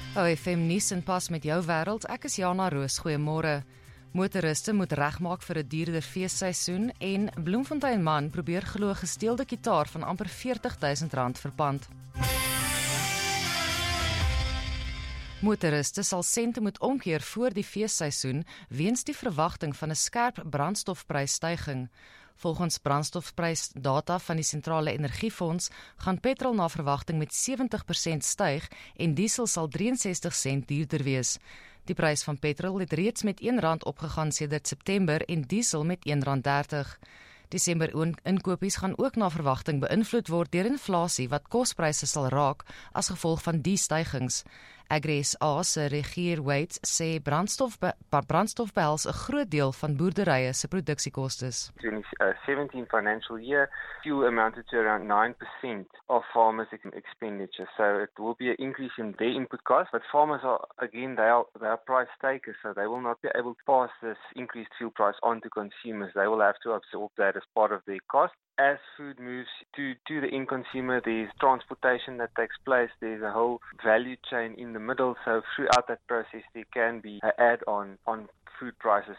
OFM nuus en pas met jou wêreld. Ek is Jana Roos. Goeiemôre. Motoriste moet regmaak vir 'n duurder feesseisoen en Bloemfontein man probeer glo gesteelde kitaar van amper R40.000 verpand. Motoriste sal sente moet omkeer voor die feesseisoen weens die verwagting van 'n skerp brandstofprysstyging. Volgens brandstofprysdata van die Sentrale Energiefonds gaan petrol na verwagting met 70% styg en diesel sal 63 sent duurder wees. Die prys van petrol het reeds met R1 opgegaan sedert September en diesel met R1.30. Desember inkopies gaan ook na verwagting beïnvloed word deur inflasie wat kospryse sal raak as gevolg van die stygings. Agri SA se Regier Wait sê brandstof behels 'n groot deel van boerderye se produksiekostes. In the 17 financial year, fuel amounted to around 9% of farmers' expenditure. So it will be an increase in their input costs, but farmers are, again, they are price takers, so they will not be able to pass this increased fuel price on to consumers. They will have to absorb that as part of their cost. As food moves to the end consumer, there's transportation that takes place, there's a whole value chain in the middle, so throughout that process there can be an add-on on food prices.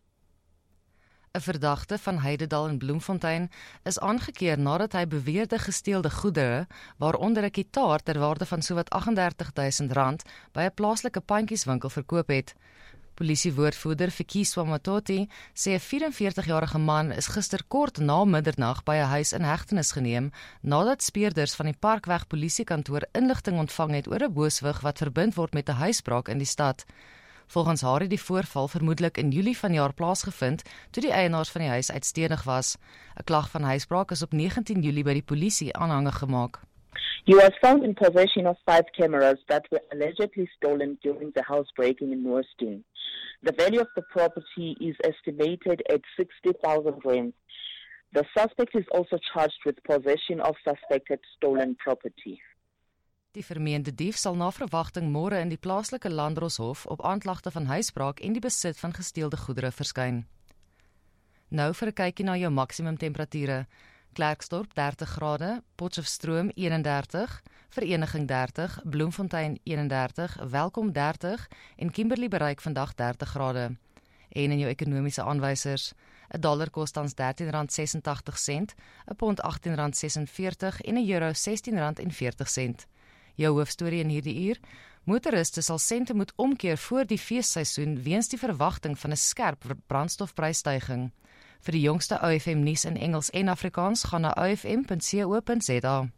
'n Verdagte van Heidedal in Bloemfontein is aangekeer nadat hy beweerde gesteelde goedere, waaronder 'n kitaar ter waarde van sowat R38.000 by 'n plaaslike pandjieswinkel verkoop het. Polisiewoordvoerder Fikiswa Matoti sê 'n 44-jarige man is gister kort na middernag by 'n huis in hegtenis geneem nadat speurders van die Parkweg polisiekantoor inligting ontvang het oor 'n booswig wat verbind word met 'n huisbraak in die stad. Volgens haar het die voorval vermoedelik in Julie vanjaar plaasgevind toe die eienaars van die huis uitstenig was. 'n Klag van huisbraak is op 19 Julie by die polisie aanhangig gemaak. He was found in possession of 5 cameras that were allegedly stolen during the housebreaking in Moorsteen. The value of the property is estimated at 60,000 rand. The suspect is also charged with possession of suspected stolen property. Die vermeende dief sal na verwagting môre in die plaaslike Landdroshof op aanklagte van huisbraak en die besit van gesteelde goedere verskyn. Nou vir 'n kykie na jou maksimum temperature. Klerksdorp 30 grade, Potchefstroom 31, Vereniging 30, Bloemfontein 31, Welkom 30 en Kimberley bereik vandag 30 grade. En in jou ekonomiese aanwysers, 'n dollar kos tans R13.86, 'n pond R18.46 en 'n euro R16.40. Jou hoofstorie in hierdie uur: motoriste sal sente moet omkeer voor die feesseisoen weens die verwagting van 'n skerp brandstofprysstyging. Vir die jongste OFM nuus in Engels en Afrikaans gaan na ofm.co.za.